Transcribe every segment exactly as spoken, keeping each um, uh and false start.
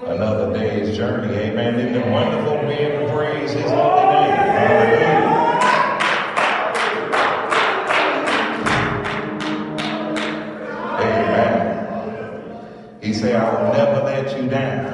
another day's journey. Amen. Isn't it wonderful being to praise his holy name? Hallelujah. Amen. He said, I will never let you down.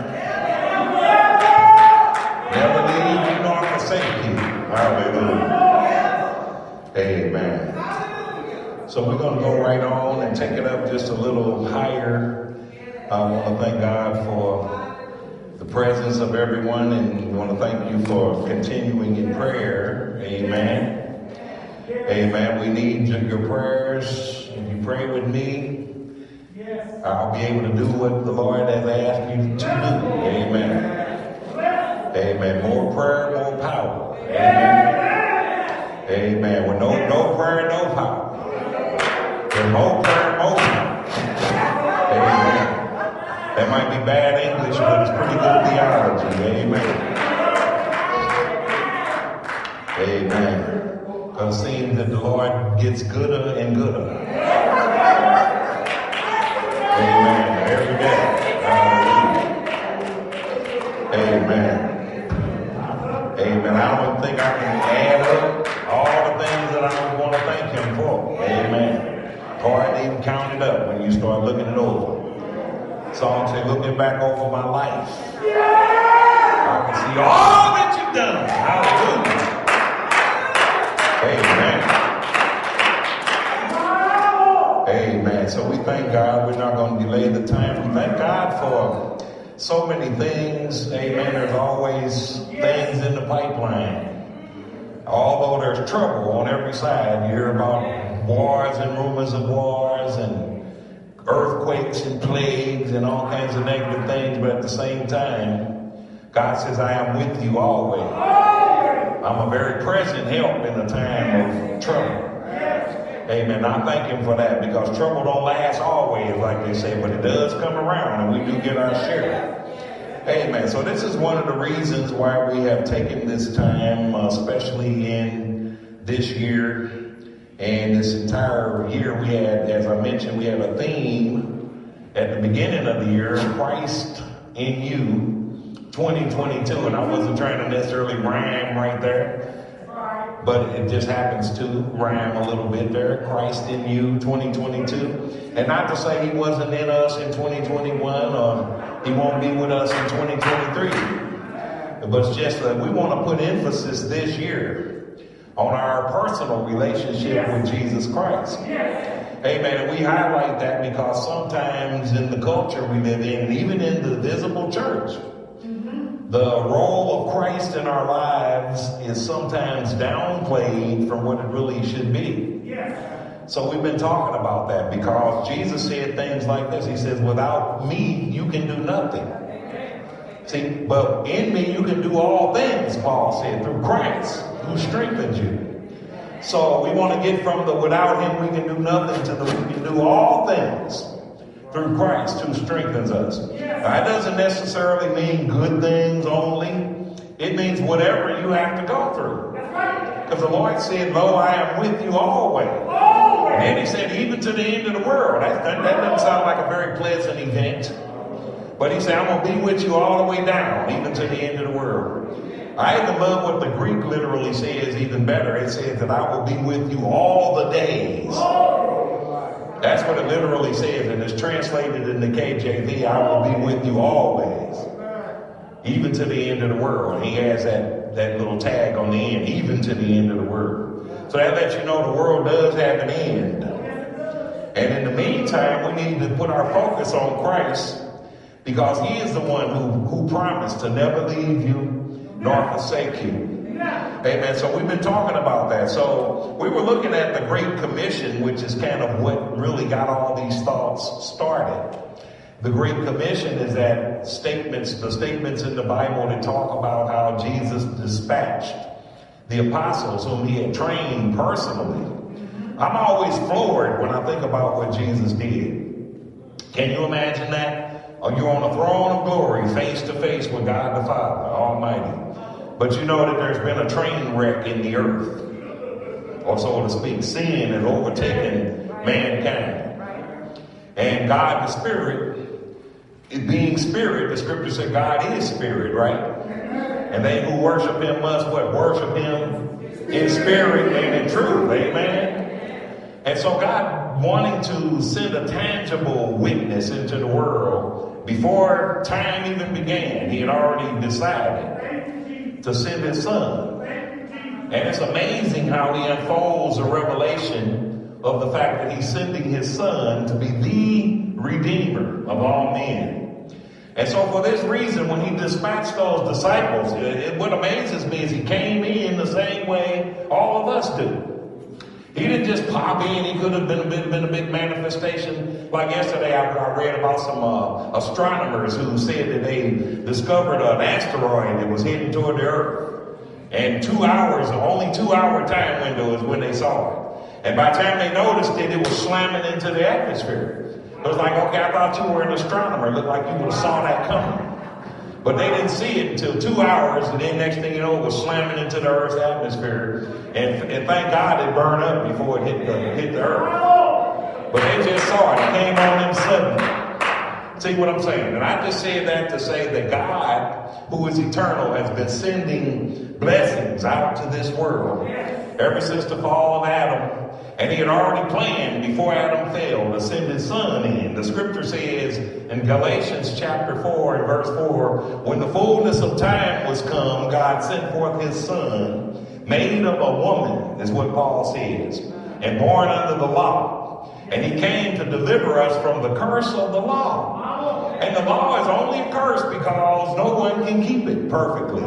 Never leave you nor forsake you. Hallelujah. Amen. So we're going to go right on and take it up just a little higher. I want to thank God for the presence of everyone, and we want to thank you for continuing in prayer. Amen. Amen. We need your prayers. If you pray with me, I'll be able to do what the Lord has asked you to do. Amen. Amen. More prayer, more power. Amen. Amen. With no, no prayer, no power. With more prayer, more power. Amen. That might be bad English, but it's pretty good theology. Amen. Amen. Because it seems that the Lord gets gooder and gooder. Amen. Every day. Hallelujah. Amen. Amen. I don't think I can add up all the things that I want to thank him for. Amen. Or I didn't even count it up when you start looking it over. Song say, looking back over my life, I can see all that you've done. Hallelujah. Amen. Amen. So we thank God. We're not going to delay the time. We thank God for so many things. Amen. There's always things in the pipeline. Although there's trouble on every side, you hear about wars and rumors of wars and earthquakes and plagues and all kinds of negative things, but at the same time, God says, I am with you always. I'm a very present help in a time of trouble. Amen. I thank him for that, because trouble don't last always, like they say, but it does come around and we do get our share. Amen. So this is one of the reasons why we have taken this time, uh, especially in this year. And this entire year we had, as I mentioned, we had a theme at the beginning of the year, Christ in You twenty twenty-two. And I wasn't trying to necessarily rhyme right there, but it just happens to rhyme a little bit there. Christ in You twenty twenty-two. And not to say he wasn't in us in twenty twenty-one or he won't be with us in twenty twenty-three. But it's just that we want to put emphasis this year on our personal relationship with Jesus Christ. Amen. And we highlight that because sometimes in the culture we live in, and even in the visible church, the role of Christ in our lives is sometimes downplayed from what it really should be. So we've been talking about that because Jesus said things like this. He says, without me, you can do nothing. See, but in me, you can do all things, Paul said, through Christ who strengthens you. So we want to get from the without him, we can do nothing to the we can do all things through Christ who strengthens us. Now, that doesn't necessarily mean good things only. It means whatever you have to go through. Because the Lord said, lo, I am with you always. And then he said, even to the end of the world. That, that, that doesn't sound like a very pleasant event. But he said, I'm going to be with you all the way down, even to the end of the world. I even love what the Greek literally says even better. It says that I will be with you all the days. That's what it literally says, and it's translated in the K J V, I will be with you always, even to the end of the world. He has that, that little tag on the end, even to the end of the world. So that lets you know the world does have an end. And in the meantime, we need to put our focus on Christ, because he is the one who, who promised to never leave you nor forsake you. Amen. So we've been talking about that. So we were looking at the Great Commission, which is kind of what really got all these thoughts started. The Great Commission is that statements, the statements in the Bible that talk about how Jesus dispatched the apostles whom he had trained personally. I'm always floored when I think about what Jesus did. Can you imagine that? Or you're on a throne of glory, face to face with God the Father Almighty. But you know that there's been a train wreck in the earth, or so to speak. Sin has overtaken mankind. And God the Spirit it being spirit, the scripture said God is spirit, right? And they who worship him must what? Worship him in spirit and in truth. Amen. And so God, wanting to send a tangible witness into the world, before time even began, he had already decided to send his son. And it's amazing how he unfolds a revelation of the fact that he's sending his son to be the Redeemer of all men. And so for this reason, when he dispatched those disciples, it, it, what amazes me is he came in the same way all of us do. He didn't just pop in. He could have been a bit, been a big manifestation. Like yesterday, I, I read about some uh, astronomers who said that they discovered an asteroid that was heading toward the Earth. And two hours, only two hour time window is when they saw it. And by the time they noticed it, it was slamming into the atmosphere. It was like, okay, I thought you were an astronomer. It looked like you would have saw that coming. But they didn't see it until two hours, and then next thing you know, it was slamming into the Earth's atmosphere. And, and thank God it burned up before it hit the, hit the Earth. But they just saw it. It came on them suddenly. See what I'm saying? And I just said that to say that God, who is eternal, has been sending blessings out to this world ever since the fall of Adam. And he had already planned before Adam fell to send his son in. The scripture says in Galatians chapter four and verse four, when the fullness of time was come, God sent forth his son, made of a woman, is what Paul says, and born under the law. And he came to deliver us from the curse of the law. And the law is only a curse because no one can keep it perfectly.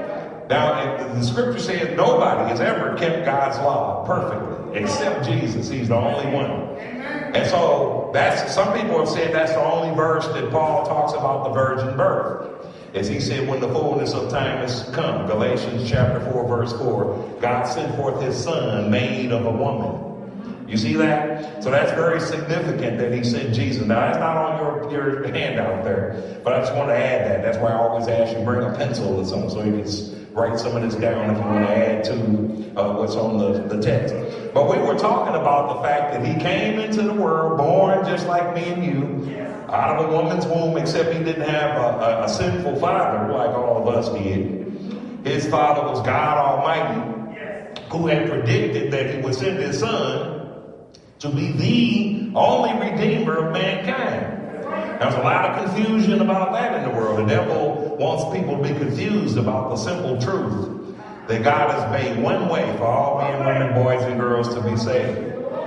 Now, the scripture says nobody has ever kept God's law perfectly, except Jesus. He's the only one. And so that's, some people have said that's the only verse that Paul talks about the virgin birth. As he said, when the fullness of time has come, Galatians chapter four, verse four, God sent forth his son made of a woman. You see that? So that's very significant that he sent Jesus. Now, that's not on your, your handout there, but I just want to add that. That's why I always ask you bring a pencil or something so you can write some of this down if you want to add to uh, what's on the, the text. But we were talking about the fact that he came into the world born just like me and you, out of a woman's womb, except he didn't have a, a, a sinful father like all of us did. His father was God Almighty, who had predicted that he would send his son to be the only Redeemer of mankind. There's a lot of confusion about that in the world. The devil wants people to be confused about the simple truth that God has made one way for all men, women, boys, and girls to be saved.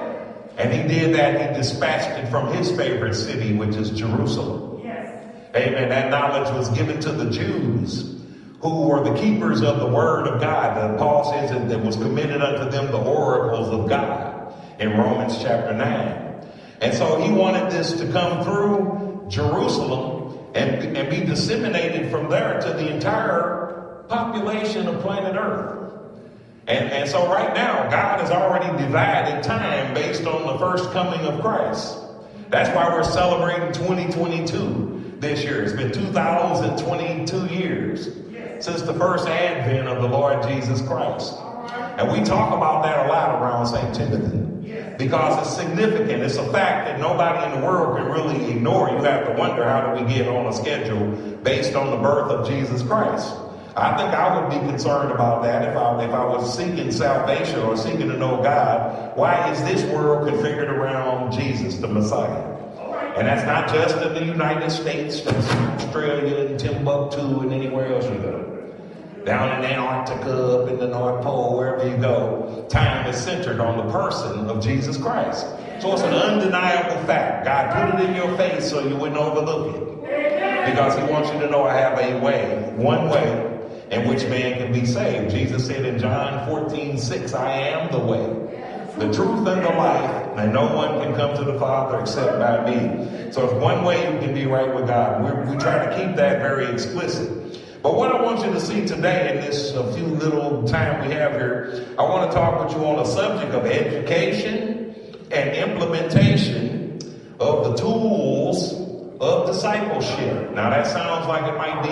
And he did that. He dispatched it from his favorite city, which is Jerusalem. Amen. That knowledge was given to the Jews, who were the keepers of the word of God. That Paul says that it was committed unto them the oracles of God in Romans chapter nine. And so he wanted this to come through Jerusalem and, and be disseminated from there to the entire population of planet Earth. And, and so right now, God has already divided time based on the first coming of Christ. That's why we're celebrating twenty twenty-two this year. It's been two thousand twenty-two years since the first advent of the Lord Jesus Christ. And we talk about that a lot around Saint Timothy because it's significant. It's a fact that nobody in the world can really ignore. You have to wonder, how do we get on a schedule based on the birth of Jesus Christ? I think I would be concerned about that if I, if I was seeking salvation or seeking to know God. Why is this world configured around Jesus, the Messiah? And that's not just in the United States, that's in Australia and Timbuktu and anywhere else you go. Down in Antarctica, up in the North Pole, wherever you go, time is centered on the person of Jesus Christ. So it's an undeniable fact. God put it in your face so you wouldn't overlook it. Because he wants you to know I have a way, one way, in which man can be saved. Jesus said in John fourteen six, I am the way, the truth, and the life, and no one can come to the Father except by me. So it's one way you can be right with God. We're, we try to keep that very explicit. But what I want you to see today in this uh, few little time we have here, I want to talk with you on a subject of education and implementation of the tools of discipleship. Now that sounds like it might be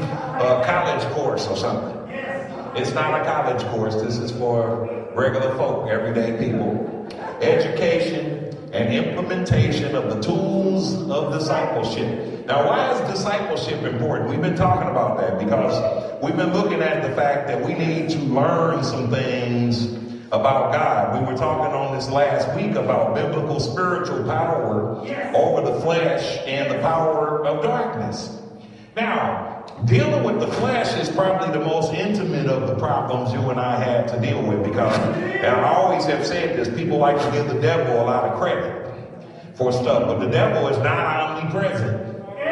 a college course or something. It's not a college course. This is for regular folk, everyday people. Education and implementation of the tools of discipleship. Now, why is discipleship important? We've been talking about that because we've been looking at the fact that we need to learn some things about God. We were talking on this last week about biblical spiritual power over the flesh and the power of darkness. Now, dealing with the flesh is probably the most intimate of the problems you and I have to deal with because, and I always have said this, people like to give the devil a lot of credit for stuff, but the devil is not omnipresent.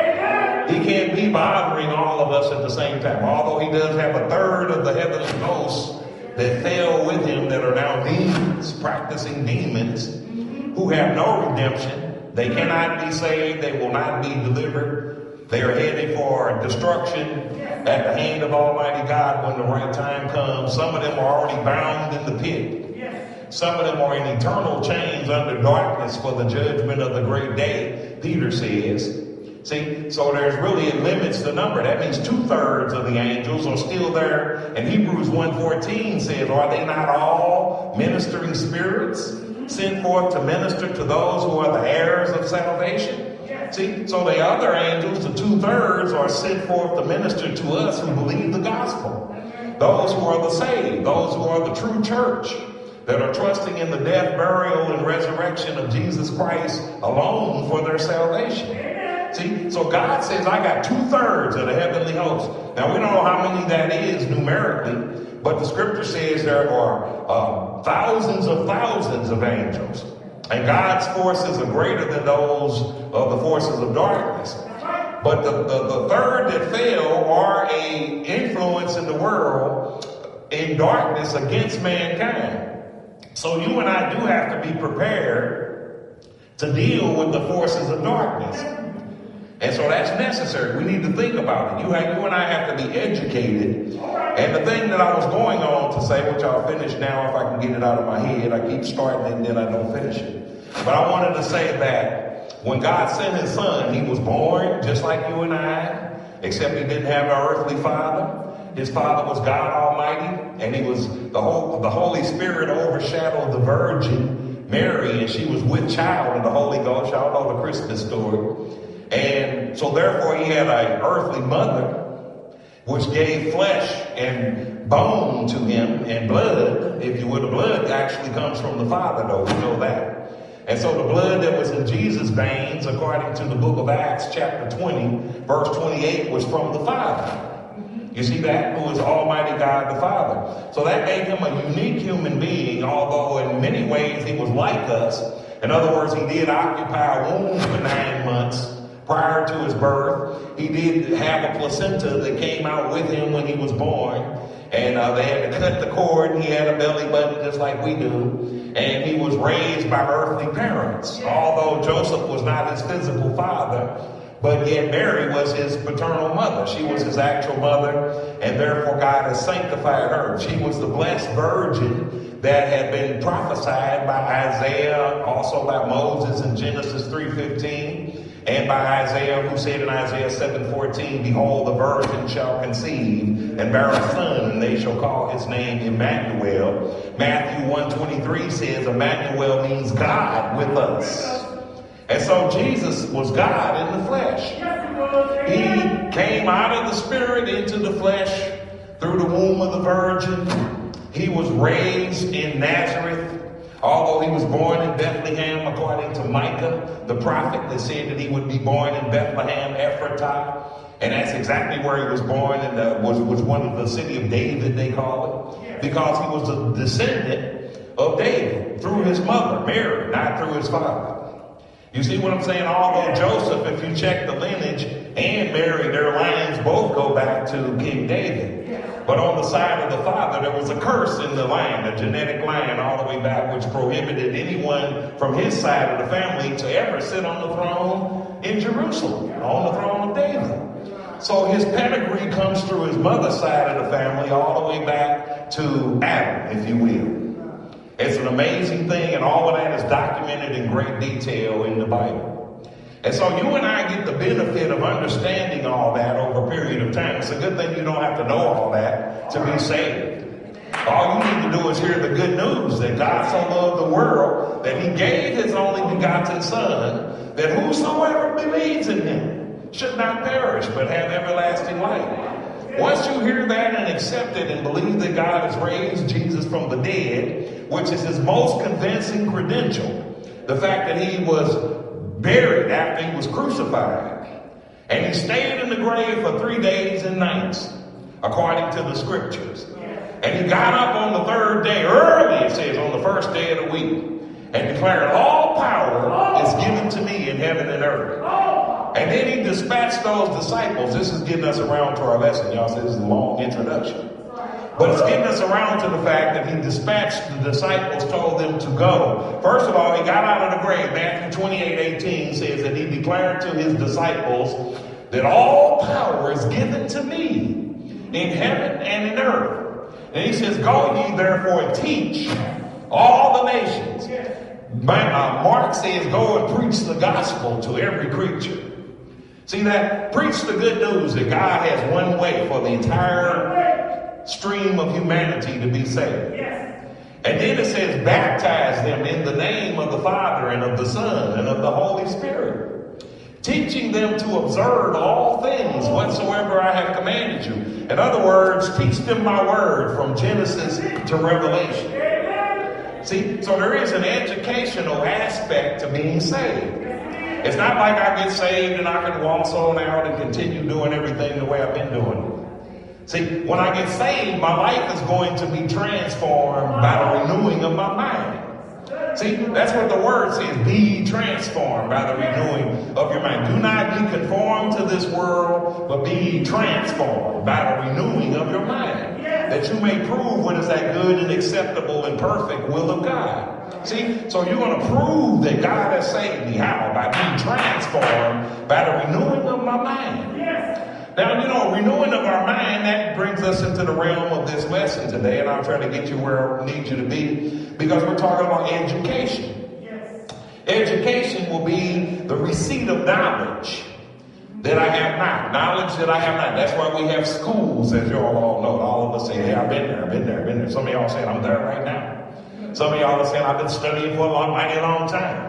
He can't be bothering all of us at the same time, although he does have a third of the heavenly hosts that fell with him that are now demons, practicing demons, who have no redemption. They cannot be saved. They will not be delivered. They are headed for destruction at the hand of Almighty God when the right time comes. Some of them are already bound in the pit. Some of them are in eternal chains under darkness for the judgment of the great day, Peter says. See, so there's really, it limits the number. That means two-thirds of the angels are still there. And Hebrews one fourteen says, are they not all ministering spirits sent forth to minister to those who are the heirs of salvation? See, so the other angels, the two-thirds, are sent forth to minister to us who believe the gospel. Those who are the saved, those who are the true church, that are trusting in the death, burial, and resurrection of Jesus Christ alone for their salvation. See, so God says, I got two-thirds of the heavenly host. Now, we don't know how many that is numerically, but the scripture says there are uh, thousands of thousands of angels. And God's forces are greater than those of the forces of darkness. But the, the, the third that fell are a influence in the world in darkness against mankind. So you and I do have to be prepared to deal with the forces of darkness. And so that's necessary. We need to think about it. You, have, you and I have to be educated. And the thing that I was going on to say, which I'll finish now if I can get it out of my head. I keep starting it and then I don't finish it. But I wanted to say that when God sent his son, he was born just like you and I, except he didn't have an earthly father. His father was God Almighty, and he was the whole, the Holy Spirit overshadowed the Virgin Mary, and she was with child of the Holy Ghost. Y'all know the Christmas story. And so therefore he had an earthly mother, which gave flesh and bone to him and blood. If you will, the blood actually comes from the Father, though, we know that. And so the blood that was in Jesus' veins, according to the book of Acts, chapter twenty, verse twenty-eight, was from the Father. You see that? Who is Almighty God the Father. So that made him a unique human being, although in many ways he was like us. In other words, he did occupy a womb for nine months. Prior to his birth, he did have a placenta that came out with him when he was born. And uh, they had to cut the cord, and he had a belly button just like we do. And he was raised by earthly parents. Although Joseph was not his physical father, but yet Mary was his paternal mother. She was his actual mother, and therefore God has sanctified her. She was the blessed virgin that had been prophesied by Isaiah, also by Moses in Genesis three fifteen. And by Isaiah, who said in Isaiah seven fourteen, behold, the virgin shall conceive and bear a son, and they shall call his name Emmanuel. Matthew one twenty-three says Emmanuel means God with us. And so Jesus was God in the flesh. He came out of the spirit into the flesh through the womb of the virgin. He was raised in Nazareth. Although he was born in Bethlehem, according to Micah, the prophet, that said that he would be born in Bethlehem, Ephratah. And that's exactly where he was born, and uh, was, was one of the city of David, they call it, because he was a descendant of David through his mother, Mary, not through his father. You see what I'm saying? Although Joseph, if you check the lineage, and Mary, their lines both go back to King David. But on the side of the father, there was a curse in the line, a genetic line all the way back, which prohibited anyone from his side of the family to ever sit on the throne in Jerusalem, on the throne of David. So his pedigree comes through his mother's side of the family all the way back to Adam, if you will. It's an amazing thing, and all of that is documented in great detail in the Bible. And so you and I get the benefit of understanding all that over a period of time. It's a good thing you don't have to know all that to be saved. All you need to do is hear the good news that God so loved the world that he gave his only begotten Son, that whosoever believes in him should not perish, but have everlasting life. Once you hear that and accept it and believe that God has raised Jesus from the dead, which is his most convincing credential, the fact that he was buried after he was crucified, and he stayed in the grave for three days and nights, according to the scriptures. And he got up on the third day, early, it says, on the first day of the week, and declared, all power is given to me in heaven and earth. And then he dispatched those disciples. This is getting us around to our lesson. Y'all say this is a long introduction. But it's getting us around to the fact that he dispatched the disciples, told them to go. First of all, he got out of the grave. Matthew twenty-eight eighteen says that he declared to his disciples that all power is given to me in heaven and in earth. And he says, go ye therefore and teach all the nations. Mark says, go and preach the gospel to every creature. See that? Preach the good news that God has one way for the entire stream of humanity to be saved. And then it says, baptize them in the name of the Father and of the Son and of the Holy Spirit, teaching them to observe all things whatsoever I have commanded you. In other words, teach them my word from Genesis to Revelation. See, so there is an educational aspect to being saved. It's not like I get saved and I can waltz on out and continue doing everything the way I've been doing it. See, when I get saved, my life is going to be transformed by the renewing of my mind. See, that's what the word says, be transformed by the renewing of your mind. Do not be conformed to this world, but be transformed by the renewing of your mind, that you may prove what is that good and acceptable and perfect will of God. See, so you're going to prove that God has saved me. How? By being transformed by the renewing of my mind. Now, you know, renewing of our mind, that brings us into the realm of this lesson today, and I'll try to get you where I need you to be, because we're talking about education. Yes. Education will be the receipt of knowledge that I have not. Knowledge that I have not. That's why we have schools, as you all all know. All of us say, yeah, I've been there, I've been there, I've been there. Some of y'all saying, I'm there right now. Some of y'all are saying, I've been studying for a long, mighty long time.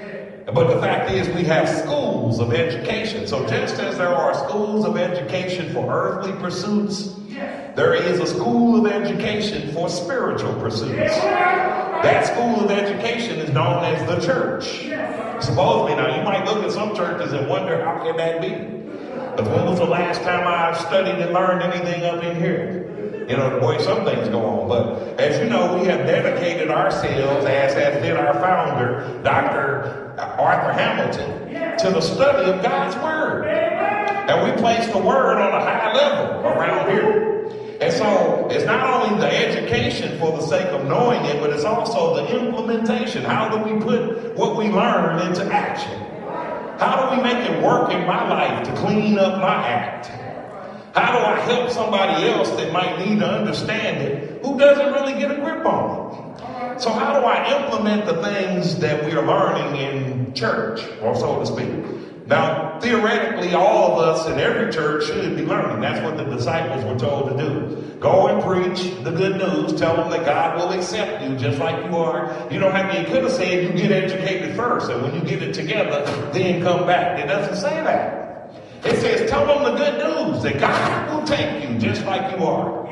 But the fact is, we have schools of education. So just as there are schools of education for earthly pursuits, there is a school of education for spiritual pursuits. That school of education is known as the church. Supposedly, now you might look at some churches and wonder, how can that be? Because when was the last time I studied and learned anything up in here? You know, boy, some things go on. But as you know, we have dedicated ourselves, as has did our founder, Doctor Arthur Hamilton, to the study of God's Word. And we place the Word on a high level around here. And so it's not only the education for the sake of knowing it, but it's also the implementation. How do we put what we learn into action? How do we make it work in my life to clean up my act? How do I help somebody else that might need to understand it who doesn't really get a grip on it? So how do I implement the things that we are learning in church, or so to speak? Now, theoretically, all of us in every church should be learning. That's what the disciples were told to do. Go and preach the good news. Tell them that God will accept you just like you are. You don't have to, you could have said you get educated first, and when you get it together, then come back. It doesn't say that. It says, tell them the good news that God will take you just like you are.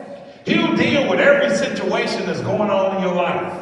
He'll deal with every situation that's going on in your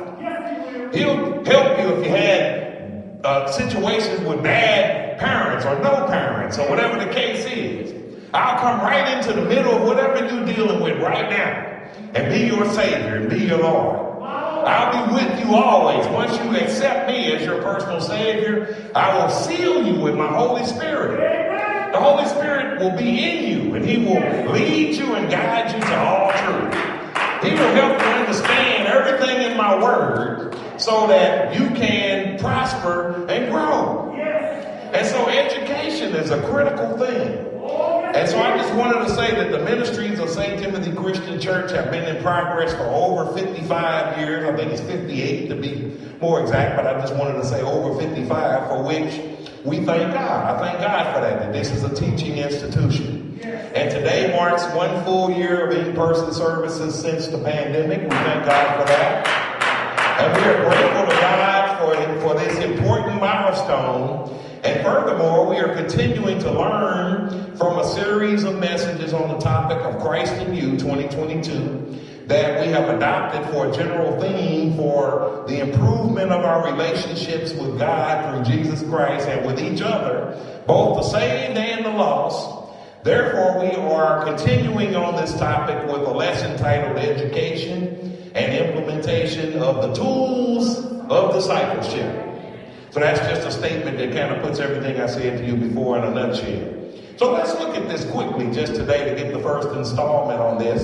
life. He'll help you if you had uh, situations with bad parents or no parents or whatever the case is. I'll come right into the middle of whatever you're dealing with right now and be your Savior and be your Lord. I'll be with you always. Once you accept me as your personal Savior, I will seal you with my Holy Spirit. The Holy Spirit will be in you, and he will lead you and guide you to all truth. He will help you understand everything in my word so that you can prosper and grow. And so education is a critical thing. And so I just wanted to say that the ministries of Saint Timothy Christian Church have been in progress for over fifty-five years. I think it's fifty-eight to be more exact, but I just wanted to say over fifty-five, for which we thank God. I thank God for that, that this is a teaching institution. And today marks one full year of in-person services since the pandemic. We thank God for that. And we are grateful to God for, for this important milestone. And furthermore, we are continuing to learn from a series of messages on the topic of Christ in You twenty twenty-two that we have adopted for a general theme for the improvement of our relationships with God through Jesus Christ and with each other, both the saved and the lost. Therefore, we are continuing on this topic with a lesson titled Education and Implementation of the Tools of Discipleship. So that's just a statement that kind of puts everything I said to you before in a nutshell. So let's look at this quickly just today to get the first installment on this.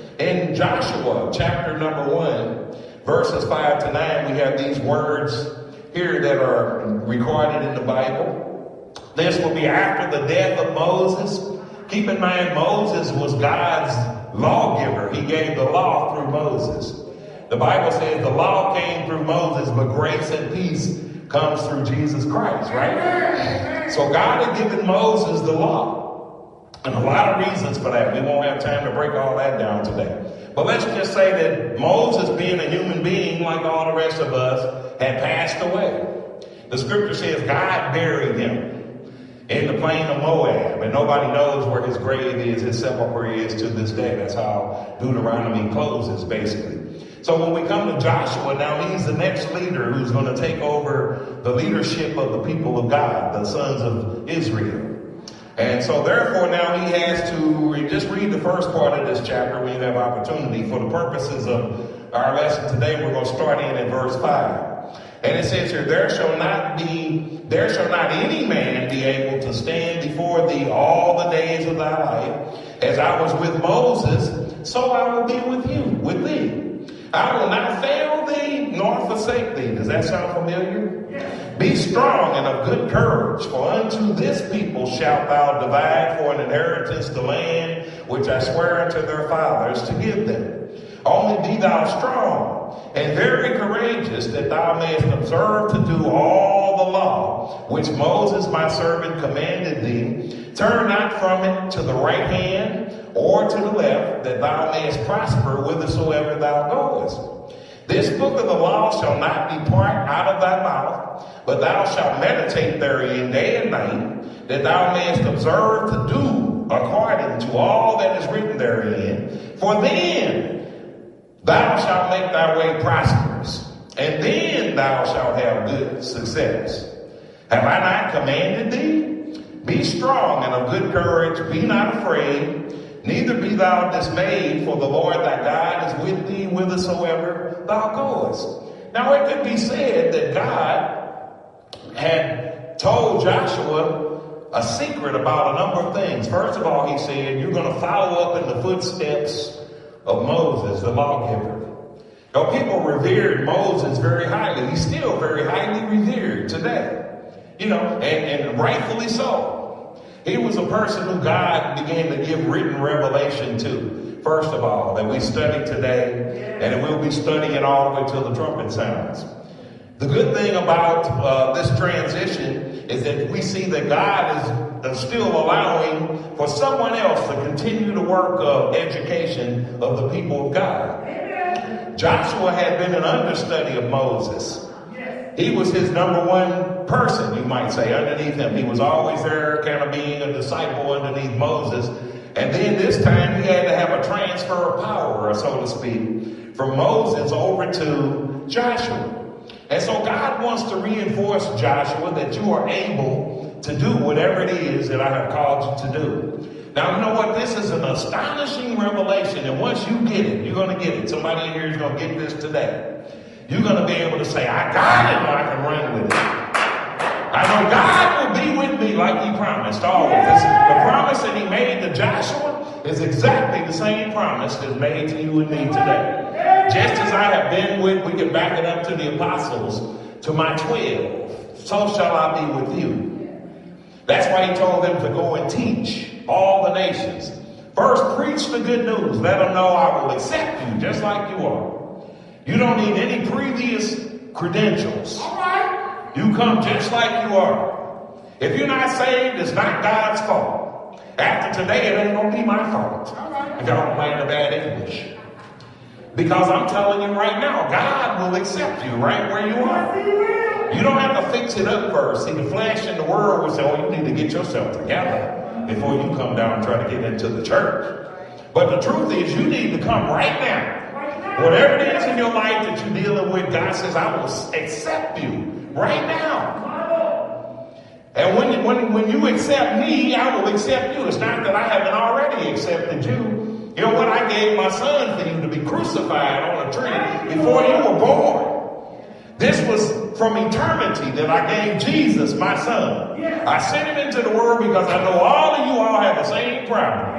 In Joshua chapter number one, verses five to nine, we have these words here that are recorded in the Bible. This will be after the death of Moses. Keep in mind, Moses was God's lawgiver. He gave the law through Moses. The Bible says the law came through Moses, but grace and peace comes through Jesus Christ, right? So God had given Moses the law. And a lot of reasons for that. We won't have time to break all that down today. But let's just say that Moses, being a human being like all the rest of us, had passed away. The scripture says God buried him in the plain of Moab. And nobody knows where his grave is, his sepulcher is to this day. That's how Deuteronomy closes, basically. So when we come to Joshua, now he's the next leader who's going to take over the leadership of the people of God, the sons of Israel. And so therefore now he has to re- just read the first part of this chapter when you have opportunity. For the purposes of our lesson today, we're going to start in at verse five. And it says here, there shall not be, there shall not any man be able to stand before thee all the days of thy life. As I was with Moses, so I will be with you, with thee. I will not fail thee nor forsake thee. Does that sound familiar? Yes. Be strong and of good courage, for unto this people shalt thou divide for an inheritance the land which I swear unto their fathers to give them. Only be thou strong and very courageous, that thou mayest observe to do all the law which Moses my servant commanded thee. Turn not from it to the right hand or to the left, that thou mayest prosper whithersoever thou goest. This book of the law shall not depart out of thy mouth, but thou shalt meditate therein day and night, that thou mayest observe to do according to all that is written therein. For then thou shalt make thy way prosperous, and then thou shalt have good success. Have I not commanded thee? Be strong and of good courage, be not afraid, neither be thou dismayed, for the Lord thy God is with thee whithersoever thou goest. Now it could be said that God had told Joshua a secret about a number of things. First of all, he said, you're going to follow up in the footsteps of Moses, the lawgiver. Now, people revered Moses very highly. He's still very highly revered today. You know, and, and rightfully so. He was a person who God began to give written revelation to, first of all, that we study today, and we'll be studying all the way till the trumpet sounds. The good thing about uh, this transition is that we see that God is still allowing for someone else to continue the work of education of the people of God. Joshua had been an understudy of Moses. He was his number one person, you might say, underneath him. He was always there kind of being a disciple underneath Moses. And then this time he had to have a transfer of power, so to speak, from Moses over to Joshua. And so God wants to reinforce Joshua that you are able to do whatever it is that I have called you to do. Now, you know what? This is an astonishing revelation. And once you get it, you're going to get it. Somebody in here is going to get this today. You're going to be able to say, I got it, and I can run with it. I know God will be with me like he promised always. The promise that he made to Joshua is exactly the same promise that's made to you and me today. Just as I have been with, we can back it up to the apostles, to my twelve, so shall I be with you. That's why he told them to go and teach all the nations. First, preach the good news. Let them know I will accept you just like you are. You don't need any previous credentials. All right. You come just like you are. If you're not saved, it's not God's fault. After today, it ain't going to be my fault. All right. If y'all don't mind the bad English. Because I'm telling you right now, God will accept you right where you are. You don't have to fix it up first. See, the flesh in the world will say, oh, you need to get yourself together before you come down and try to get into the church. But the truth is, you need to come right now. Whatever it is in your life that you're dealing with, God says, I will accept you right now. And when, when, when you accept me, I will accept you. It's not that I haven't already accepted you. You know what? I gave my son for you to be crucified on a tree before you were born. This was from eternity that I gave Jesus, my son. I sent him into the world because I know all of you all have the same problem.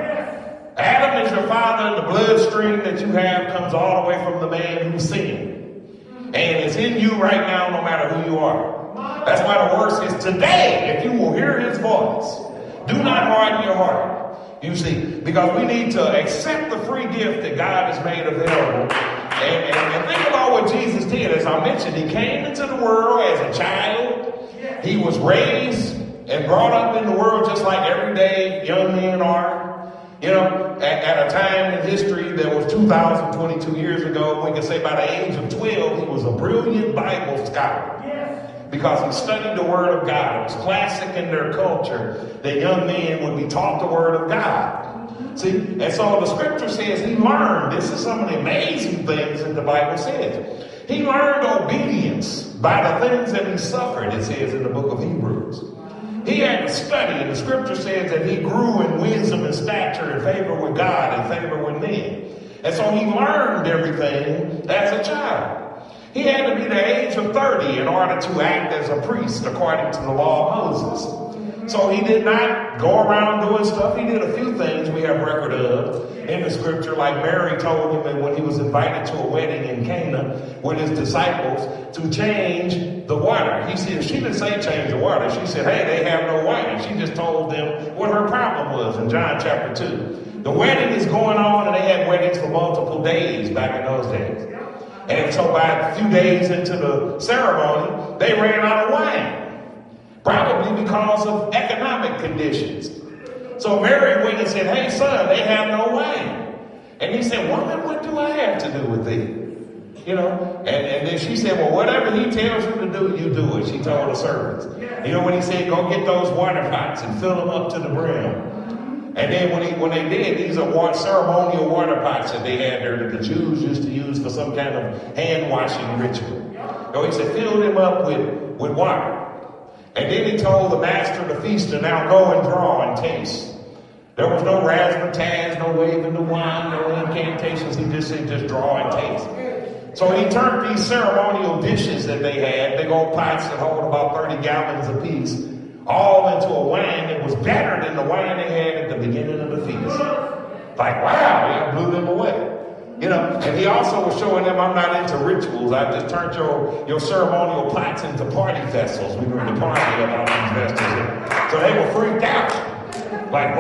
Adam is your father, and the bloodstream that you have comes all the way from the man who sinned. And it's in you right now, no matter who you are. That's why the word says, today, if you will hear his voice, do not harden your heart. You see, because we need to accept the free gift that God has made available. And, and, and think about what Jesus did. As I mentioned, he came into the world as a child. He was raised and brought up in the world just like everyday young men are. You know, at, at a time in history that was two thousand twenty-two years ago, we can say by the age of twelve, he was a brilliant Bible scholar. Because he studied the Word of God. It was classic in their culture that young men would be taught the Word of God. See, and so the scripture says he learned. This is some of the amazing things that the Bible says. He learned obedience by the things that he suffered, it says in the book of Hebrews. He had to study, and the scripture says that he grew in wisdom and stature and favor with God and favor with men. And so he learned everything as a child. He had to be the age of thirty in order to act as a priest according to the law of Moses. So he did not go around doing stuff. He did a few things we have record of in the scripture, like Mary told him that when he was invited to a wedding in Cana with his disciples to change the water. He said, she didn't say change the water. She said, hey, they have no wine. She just told them what her problem was in John chapter two. The wedding is going on, and they had weddings for multiple days back in those days. And so by a few days into the ceremony, they ran out of wine. Probably because of economic conditions. So Mary went and said, hey, son, they have no wine. And he said, woman, what do I have to do with thee? You know, and, and then she said, well, whatever he tells you to do, you do it. She told the servants. You know, when he said, go get those water pots and fill them up to the brim. And then when, he, when they did, these are water, ceremonial water pots that they had there that the Jews used to use for some kind of hand washing ritual. So he said, fill them up with, with water. And then he told the master of the feast to now go and draw and taste. There was no razzmatazz, no waving the wine, no incantations. He just said, just draw and taste. So he turned these ceremonial dishes that they had, big old pots that hold about thirty gallons apiece, all into a wine that was better than the wine they had at the beginning of the feast. Like, wow, he blew them away. You know, and he also was showing them, I'm not into rituals. I just turned your, your ceremonial pots into party vessels. We were in the party about these vessels. So they were freaked out. Like,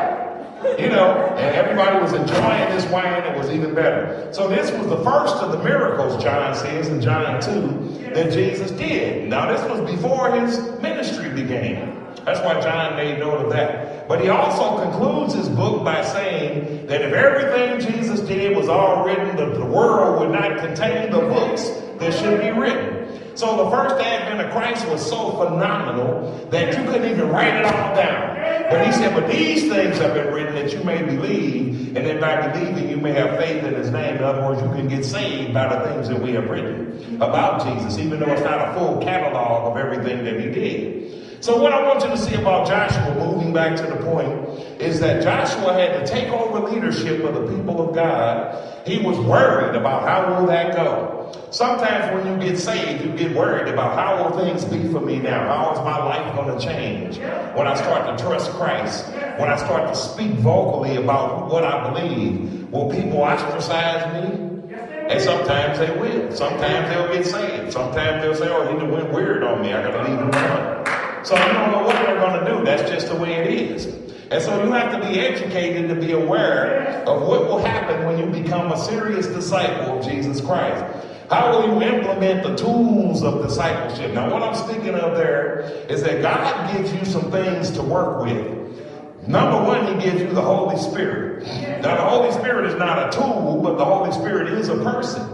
what? You know, and everybody was enjoying this wine. It was even better. So this was the first of the miracles, John says in John two, that Jesus did. Now, this was before his ministry began. That's why John made note of that. But he also concludes his book by saying that if everything Jesus did was all written, the, the world would not contain the books that should be written. So the first advent of Christ was so phenomenal that you couldn't even write it all down. But he said, but these things have been written that you may believe, and then by believing you may have faith in his name. In other words, you can get saved by the things that we have written about Jesus, even though it's not a full catalog of everything that he did. So what I want you to see about Joshua, moving back to the point, is that Joshua had to take over leadership of the people of God. He was worried about how will that go. Sometimes when you get saved, you get worried about how will things be for me now? How is my life going to change? When I start to trust Christ, when I start to speak vocally about what I believe, will people ostracize me? And sometimes they will. Sometimes they'll get saved. Sometimes they'll say, oh, he went weird on me. I got to leave him alone. So you don't know what they're going to do. That's just the way it is. And so you have to be educated to be aware of what will happen when you become a serious disciple of Jesus Christ. How will you implement the tools of discipleship? Now, what I'm speaking of there is that God gives you some things to work with. Number one, he gives you the Holy Spirit. Now, the Holy Spirit is not a tool, but the Holy Spirit is a person.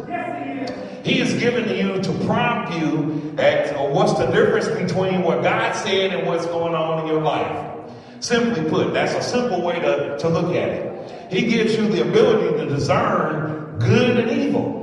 He is given to you to prompt you at what's the difference between what God said and what's going on in your life. Simply put, that's a simple way to, to look at it. He gives you the ability to discern good and evil.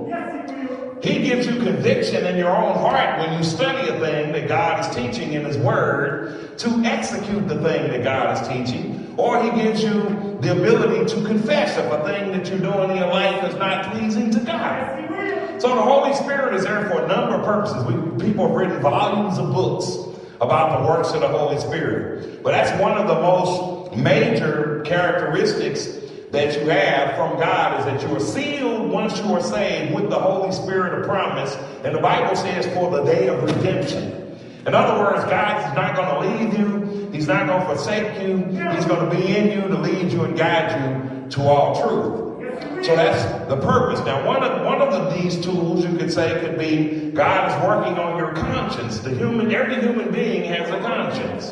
He gives you conviction in your own heart when you study a thing that God is teaching in his word to execute the thing that God is teaching. Or he gives you the ability to confess if a thing that you're doing in your life is not pleasing to God. So the Holy Spirit is there for a number of purposes. We, people have written volumes of books about the works of the Holy Spirit. But that's one of the most major characteristics that you have from God, is that you are sealed once you are saved with the Holy Spirit of promise. And the Bible says for the day of redemption. In other words, God is not going to leave you. He's not going to forsake you. He's going to be in you to lead you and guide you to all truth. So that's the purpose. Now, one of one of the, these tools you could say could be God is working on your conscience. The human, every human being has a conscience.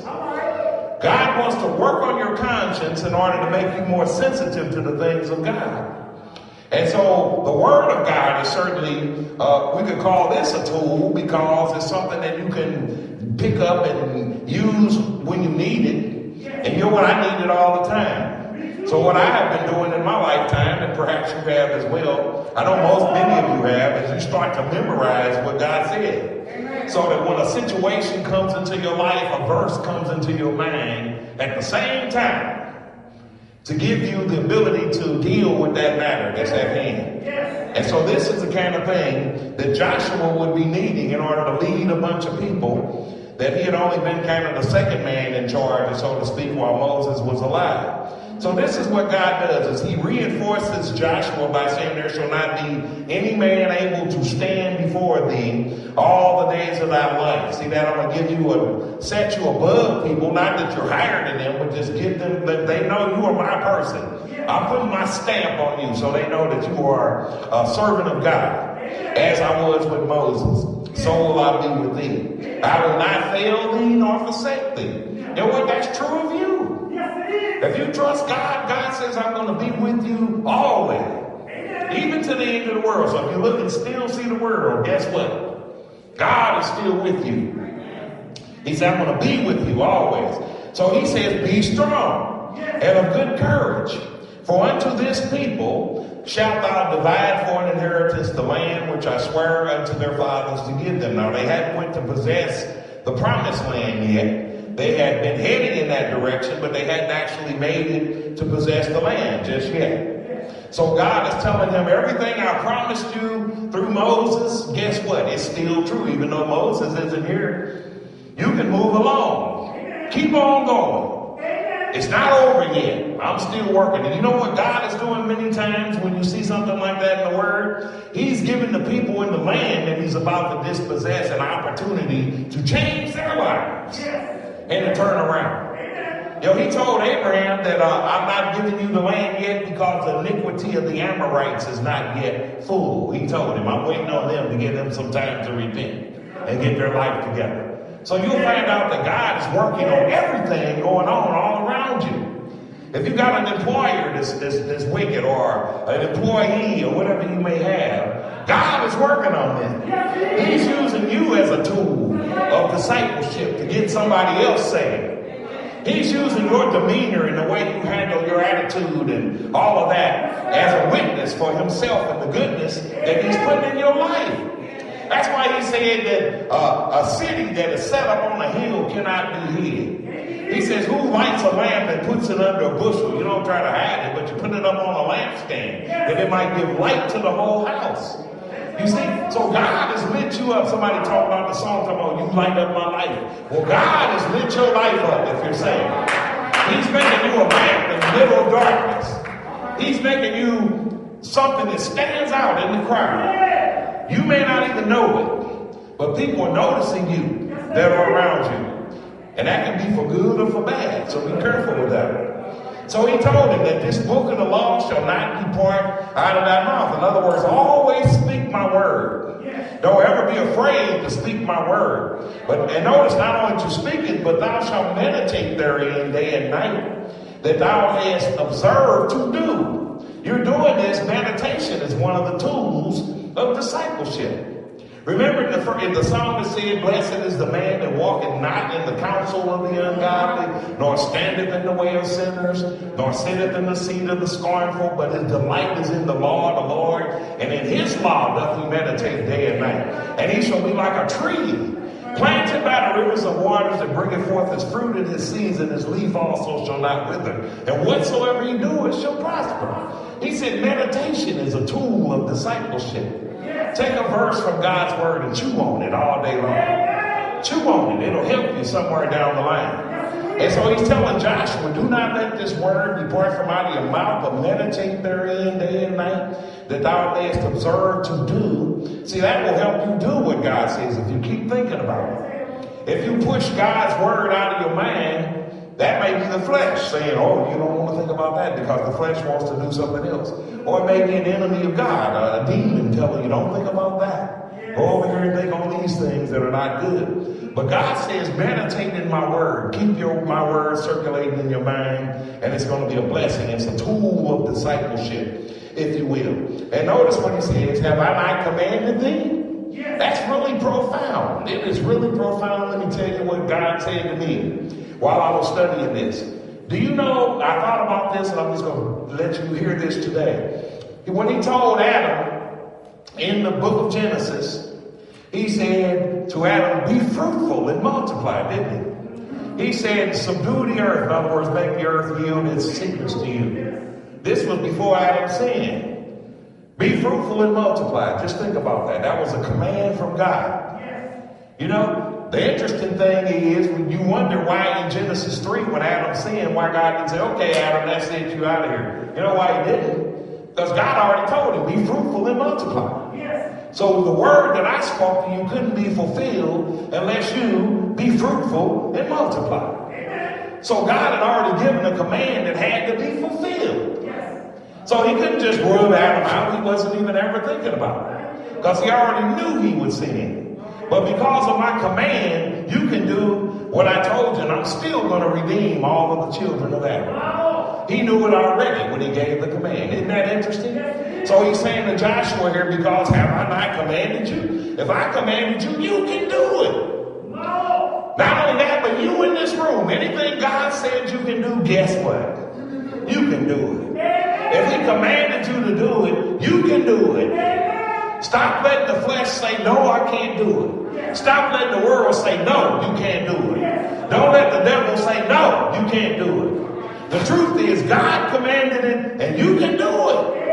God wants to work on your conscience in order to make you more sensitive to the things of God. And so the Word of God is certainly, uh, we could call this a tool because it's something that you can pick up and use when you need it. And you know what? I need it all the time. So what I have been doing in my lifetime, and perhaps you have as well, I know most many of you have, is you start to memorize what God said. So that when a situation comes into your life, a verse comes into your mind at the same time to give you the ability to deal with that matter that's at hand. And so this is the kind of thing that Joshua would be needing in order to lead a bunch of people that he had only been kind of the second man in charge, so to speak, while Moses was alive. So this is what God does, is he reinforces Joshua by saying there shall not be any man able to stand before thee all the days of thy life. See that I'm going to give you a, set you above people, not that you're higher than them, but just give them that they know you are my person. I'm putting my stamp on you so they know that you are a servant of God. As I was with Moses, so will I be with thee. I will not fail thee nor forsake thee. You know what? That's true of you. If you trust God, God says, I'm going to be with you always, even to the end of the world. So if you look and still see the world, guess what? God is still with you. He said, I'm going to be with you always. So he says, be strong and of good courage. For unto this people shalt thou divide for an inheritance the land which I swear unto their fathers to give them. Now they hadn't went to possess the promised land yet. They had been heading in that direction, but they hadn't actually made it to possess the land just yet. So God is telling them everything I promised you through Moses, guess what? It's still true. Even though Moses isn't here, you can move along. Keep on going. It's not over yet. I'm still working. And you know what God is doing many times when you see something like that in the Word? He's giving the people in the land that he's about to dispossess an opportunity to change their lives and to turn around. You know, he told Abraham that uh, I'm not giving you the land yet because the iniquity of the Amorites is not yet full. He told him, I'm waiting on them to give them some time to repent and get their life together. So you'll find out that God is working on everything going on all around you. If you got an employer that's, that's, that's wicked, or an employee, or whatever you may have, God is working on them. He's using you as a tool of discipleship to get somebody else saved. He's using your demeanor and the way you handle your attitude and all of that as a witness for himself and the goodness that he's putting in your life. That's why he said that uh, a city that is set up on a hill cannot be hid. He says, who lights a lamp and puts it under a bushel? You don't try to hide it, but you put it up on a lampstand, that it might give light to the whole house. You see, so God has lit you up. Somebody talked about the song, talking about you light up my life. Well, God has lit your life up, if you're saved. He's making you a lamp in the middle of darkness. He's making you something that stands out in the crowd. You may not even know it, but people are noticing you that are around you. And that can be for good or for bad, so be careful with that. So he told him that this book of the law shall not depart out of thy mouth. In other words, always speak my word. Don't ever be afraid to speak my word. But and notice, not only to speak it, but thou shalt meditate therein day and night, that thou mayest observe to do. You're doing this. Meditation is one of the tools of discipleship. Remember in the, in the psalmist said, blessed is the man that walketh not in the counsel of the ungodly, nor standeth in the way of sinners, nor sitteth in the seat of the scornful, but his delight is in the law of the Lord, and in his law doth he meditate day and night. And he shall be like a tree planted by the rivers of waters, that bringeth forth his fruit in his season, his leaf also shall not wither. And whatsoever he doeth shall prosper. He said meditation is a tool of discipleship. Take a verse from God's word and chew on it all day long. Chew on it. It'll help you somewhere down the line. And so he's telling Joshua, do not let this word depart from out of your mouth, but meditate therein day and night, that thou mayest observe to do. See, that will help you do what God says if you keep thinking about it. If you push God's word out of your mind, that may be the flesh saying, oh, you don't want to think about that because the flesh wants to do something else. Or it may be an enemy of God, a demon telling you, don't think about that. Go over here and think on these things that are not good. But God says, meditate in my word. Keep your my word circulating in your mind, and it's going to be a blessing. It's a tool of discipleship, if you will. And notice what he says, have I not commanded thee? That's really profound. It is really profound. Let me tell you what God said to me while I was studying this. Do you know, I thought about this, and I'm just going to let you hear this today. When he told Adam in the book of Genesis, he said to Adam, be fruitful and multiply, didn't he? He said, subdue the earth. In other words, make the earth yield its secrets to you. This was before Adam sinned. Be fruitful and multiply. Just think about that. That was a command from God. You know, the interesting thing is, when you wonder why in Genesis three, when Adam sinned, why God didn't say, okay, Adam, that's it, you out of here. You know why he didn't? Because God already told him, be fruitful and multiply. Yes. So the word that I spoke to you couldn't be fulfilled unless you be fruitful and multiply. Amen. So God had already given a command that had to be fulfilled. Yes. So he couldn't just rub Adam out. He wasn't even ever thinking about it. Because he already knew he would sin. But because of my command, you can do what I told you, and I'm still going to redeem all of the children of Adam. He knew it already when he gave the command. Isn't that interesting? So he's saying to Joshua here, because have I not commanded you? If I commanded you, you can do it. Not only that, but you in this room, anything God said you can do, guess what? You can do it. If he commanded you to do it, you can do it. Stop letting the flesh say, no, I can't do it. Stop letting the world say, no, you can't do it. Don't let the devil say, no, you can't do it. The truth is, God commanded it, and you can do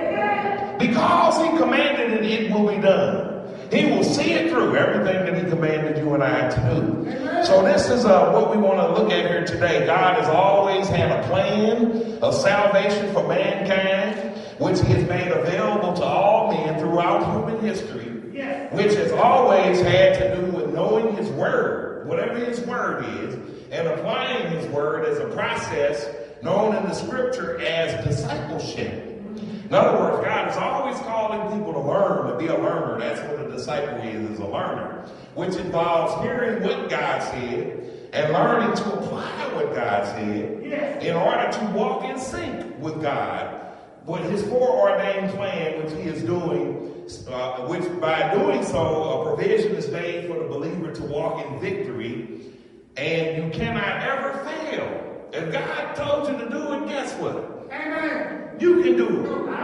it. Because he commanded it, it will be done. He will see it through, everything that he commanded you and I to do. So this is uh, what we want to look at here today. God has always had a plan of salvation for mankind, which he has made available to all men throughout human history, which has always had to do with knowing his word, whatever his word is, and applying his word as a process known in the scripture as discipleship. In other words, God is always calling people to learn, to be a learner. That's what a disciple is, is a learner, which involves hearing what God said and learning to apply what God said in order to walk in sync with God, with his foreordained plan, which he is doing, uh, which by doing so, a provision is made for the believer to walk in victory, and you cannot ever fail. If God told you to do it, guess what? Amen. You can do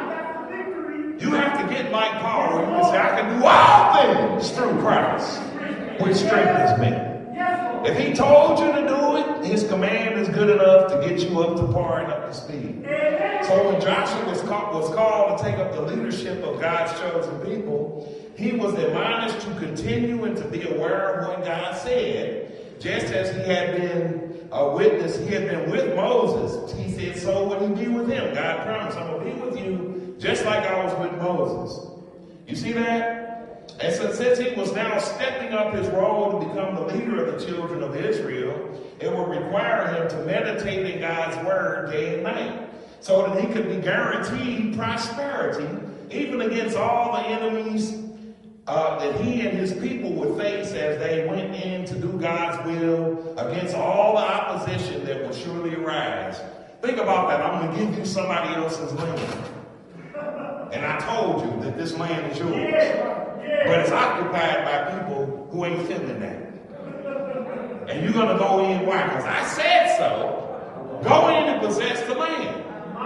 it. You have to get like Paul, where you can say, I can do all things through Christ, which strengthens me. If he told you to do it, his command is good enough to get you up to par and up to speed. So when Joshua was called, was called to take up the leadership of God's chosen people, he was admonished to continue and to be aware of what God said, just as he had been a witness, he had been with Moses. He said, so will he be with him? God promised, I'm going to be with you just like I was with Moses. You see that? And so since he was now stepping up his role to become the leader of the children of Israel, it would require him to meditate in God's word day and night, so that he could be guaranteed prosperity, even against all the enemies uh, that he and his people would face as they went in to do God's will, against all the opposition that would surely arise Think about that. I'm going to give you somebody else's land. And I told you that this land is yours. But it's occupied by people who ain't feeling that. And you're going to go in. Why? Because I said so. Go in and possess the land.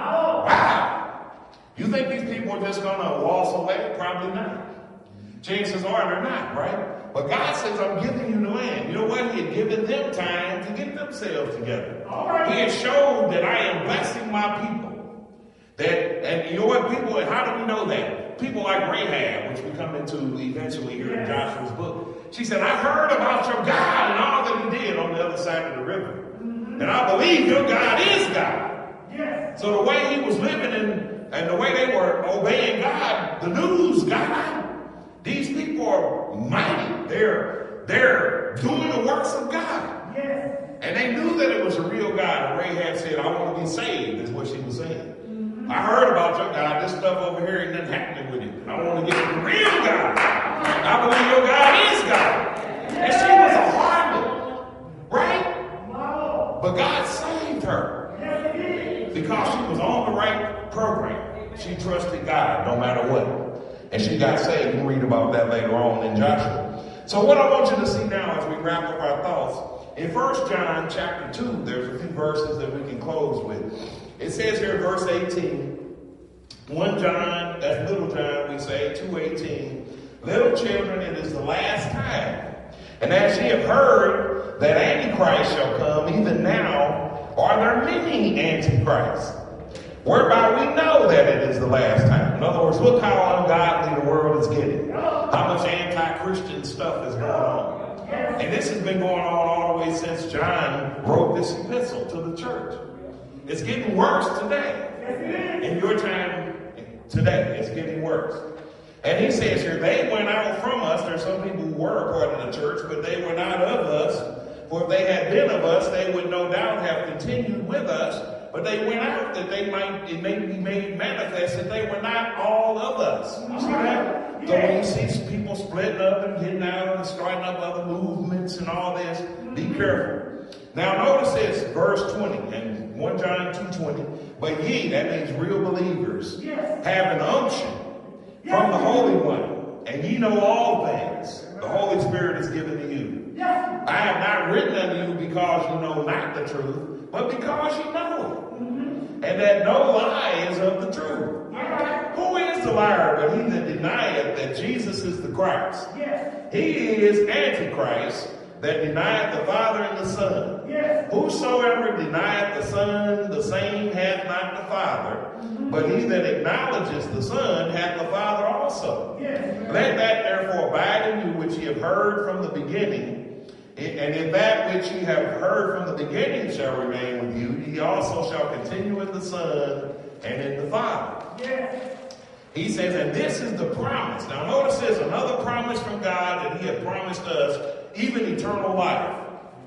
Wow. You think these people are just going to waltz away? Probably not. Chances are they're not, right? But God says, I'm giving you the land. You know what? He had given them time to get themselves together. Right. He had showed that I am blessing my people. That, and you know what, people, how do we know that? People like Rahab, which we come into eventually here in Joshua's book. She said, I heard about your God and all that he did on the other side of the river. Mm-hmm. And I believe your God is God. Yes. So the way he was living and, and the way they were obeying God, the news got out. These people are mighty. They're, they're doing the works of God. Yes. And they knew that it was a real God. And Rahab said, I want to be saved, is what she was saying. I heard about your God. This stuff over here ain't nothing happening with it. I want to get the real God. I believe your God is God. And she was a harlot, right? But God saved her because she was on the right program. She trusted God no matter what. And she got saved. We'll read about that later on in Joshua. So what I want you to see now as we wrap up our thoughts, in First John chapter two, there's a few verses that we can close with. It says here in verse eighteen, First John, that's little John, we say, two eighteen, little children, it is the last time. And as ye have heard that Antichrist shall come, even now are there many Antichrists, whereby we know that it is the last time. In other words, look how ungodly the world is getting. How much anti-Christian stuff is going on. And this has been going on all the way since John wrote this epistle to the church. It's getting worse today. In your time today, it's getting worse. And he says here, they went out from us. There's some people who were a part of the church, but they were not of us. For if they had been of us, they would no doubt have continued with us. But they went out that they might, it may be made manifest that they were not all of us. You see that? So when you see people splitting up and getting out and starting up other movements and all this, be careful. Now notice this, verse twenty, and First John two twenty. But ye, that means real believers, yes, have an unction, yes, from the Holy One, and ye know all things. The Holy Spirit is given to you. Yes. I have not written unto you because you know not the truth, but because you know it. Mm-hmm. And that no lie is of the truth. Yes. Who is the liar but he that denieth that Jesus is the Christ? Yes. He is Antichrist, that denieth the Father and the Son. Yes. Whosoever denieth the Son, the same hath not the Father, mm-hmm, but he that acknowledges the Son hath the Father also. Yes. Let that therefore abide in you which ye have heard from the beginning. And if that which ye have heard from the beginning shall remain with you, ye also shall continue in the Son and in the Father. Yes. He says, and this is the promise. Now notice this, another promise from God that he had promised us, even eternal life.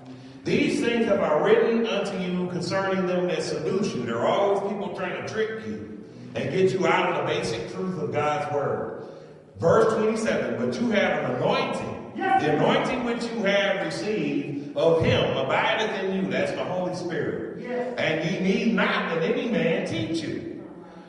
These things have I written unto you concerning them that seduce you. There are always people trying to trick you and get you out of the basic truth of God's word. Verse twenty-seven, but you have an anointing. Yes. The anointing which you have received of him abideth in you. That's the Holy Spirit. Yes. And ye need not that any man teach you.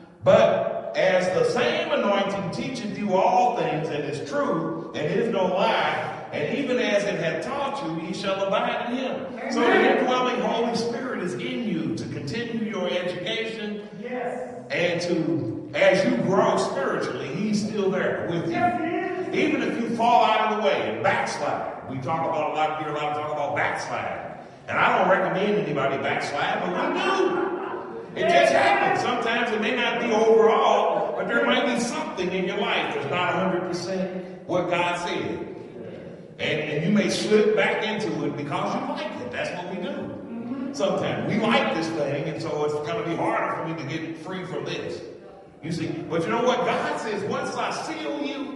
But as the same anointing teacheth you all things and is true and is no lie, and even as it hath taught you, ye shall abide in him. Amen. So the indwelling Holy Spirit is in you to continue your education. Yes. And to, as you grow spiritually, he's still there with you. Yes, even if you fall out of the way and backslide. We talk about a lot of here, a lot of talk about backslide. And I don't recommend anybody backslide, but we do. It just happens. Sometimes it may not be overall, but there might be something in your life that's not one hundred percent what God said. And, and you may slip back into it because you like it. That's what we do. Sometimes we like this thing, and so it's going to be harder for me to get free from this. You see, but you know what? God says, once I seal you,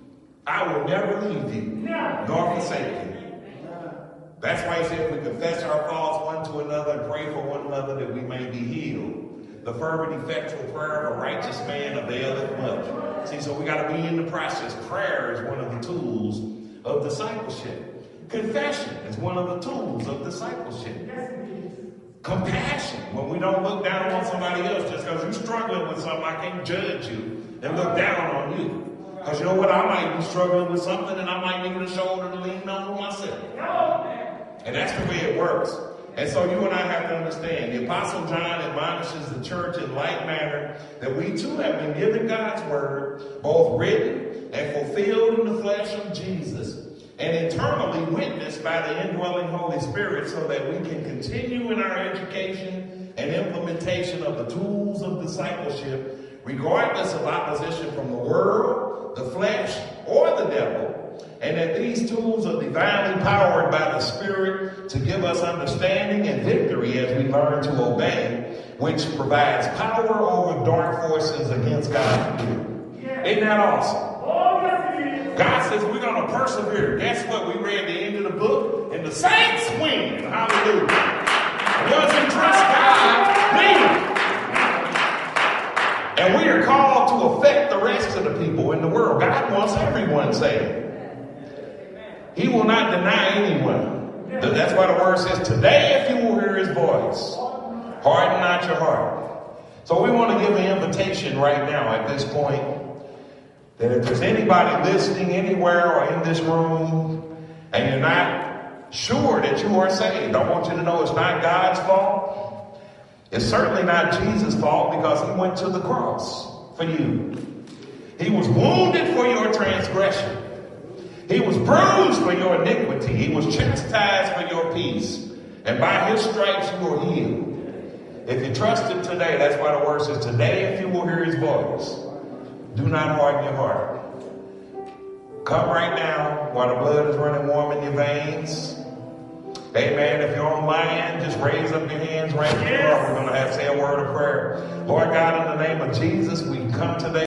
I will never leave you, nor forsake you. That's why he said, if we confess our faults one to another and pray for one another that we may be healed. The fervent, effectual prayer of a righteous man availeth much. See, so we got to be in the process. Prayer is one of the tools of discipleship. Confession is one of the tools of discipleship. Compassion, when we don't look down on somebody else just because you're struggling with something, I can't judge you and look down on you. Because you know what? I might be struggling with something and I might need a shoulder to lean on myself. And that's the way it works. And so you and I have to understand, the Apostle John admonishes the church in like manner that we too have been given God's word, both written and fulfilled in the flesh of Jesus, and internally witnessed by the indwelling Holy Spirit, so that we can continue in our education and implementation of the tools of discipleship, regardless of opposition from the world, the flesh, or the devil, and that these tools are divinely powered by the Spirit to give us understanding and victory as we learn to obey, which provides power over dark forces against God's will. Isn't that awesome? God says we're going to persevere. Guess what? We read the end of the book, and the saints win. Hallelujah. Those who trust God win. And we are called to affect the rest of the people in the world. God wants everyone saved. He will not deny anyone. That's why the word says, today if you will hear his voice, harden not your heart. So we want to give an invitation right now at this point, that if there's anybody listening anywhere or in this room and you're not sure that you are saved, I want you to know it's not God's fault. It's certainly not Jesus' fault, because he went to the cross for you. He was wounded for your transgression. He was bruised for your iniquity. He was chastised for your peace. And by his stripes you are healed. If you trust him today, that's why the word says, today if you will hear his voice, do not harden your heart. Come right now while the blood is running warm in your veins. Amen. If you're online, just raise up your hands right now. We're going to have to say a word of prayer. Lord God, in the name of Jesus, we come today.